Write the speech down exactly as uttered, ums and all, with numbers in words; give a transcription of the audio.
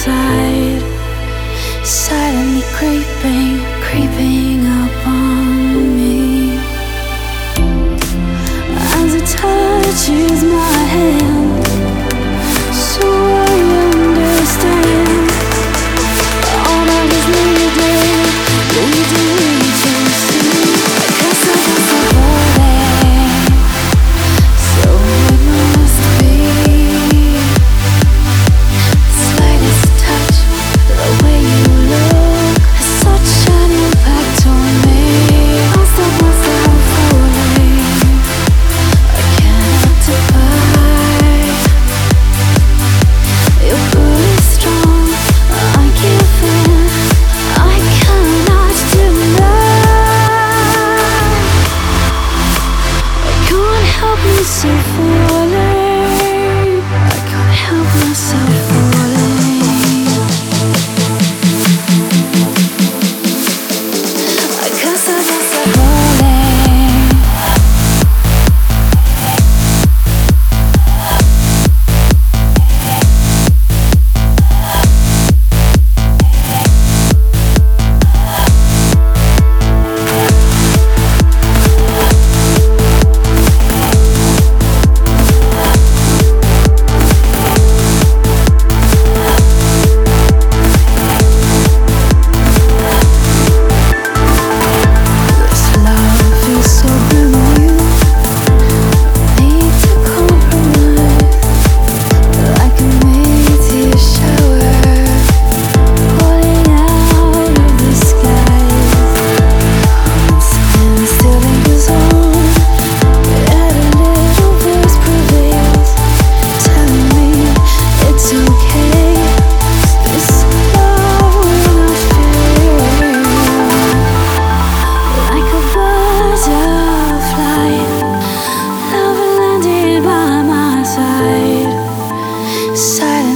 side, silently creeping, creeping up on me. As it touches my hand, so I understand all that is needed. We do each other. I guess I was a holding, so it must be the slightest touch, the way you look has such an impact on me. I'll stop myself falling, I can't divide. Your pull is strong, I give in, I cannot deny. I can't help myself falling, I can't help myself falling. I guess I just start falling. This love is so new, need to compromise. Like a meteor shower, falling out of the skies. I'm standing still in the zone, yet a little voice prevails, telling me it's okay. This love will not fail. Like a butterfly, love landed by my side, silent.